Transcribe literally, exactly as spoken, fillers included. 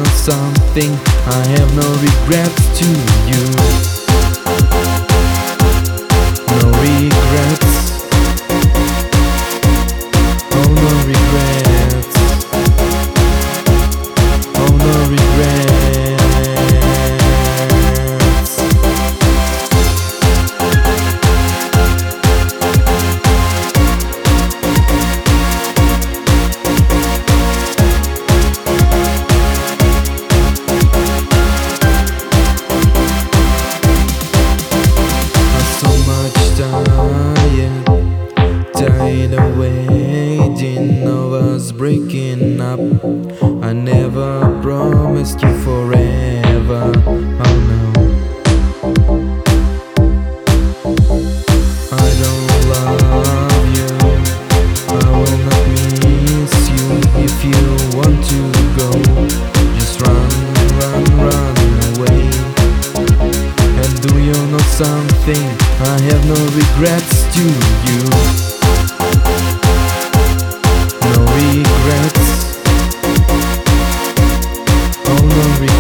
know something? I have no regrets to you. No regrets. Oh, no regrets. Oh, no regrets. Tired of waiting, of us breaking up. I never promised you forever. Oh no, I don't love you. I will not miss you. If you want to go, just run, run, run away. And do you know something? I have no regrets to you. No regrets. Oh, no regrets.